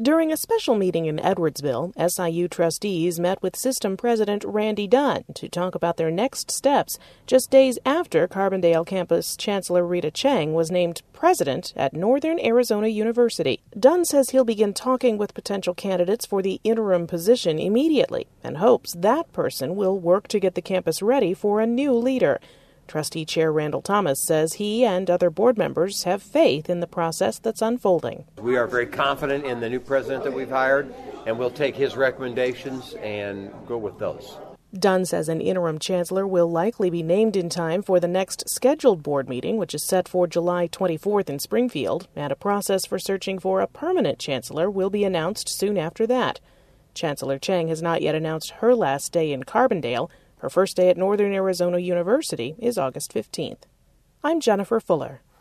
During a special meeting in Edwardsville, SIU trustees met with System President Randy Dunn to talk about their next steps just days after Carbondale campus Chancellor Rita Chang was named president at Northern Arizona University. Dunn says he'll begin talking with potential candidates for the interim position immediately and hopes that person will work to get the campus ready for a new leader. Trustee Chair Randall Thomas says he and other board members have faith in the process that's unfolding. We are very confident in the new president that we've hired, and we'll take his recommendations and go with those. Dunn says an interim chancellor will likely be named in time for the next scheduled board meeting, which is set for July 24th in Springfield, and a process for searching for a permanent chancellor will be announced soon after that. Chancellor Chang has not yet announced her last day in Carbondale. Her first day at Northern Arizona University is August 15th. I'm Jennifer Fuller.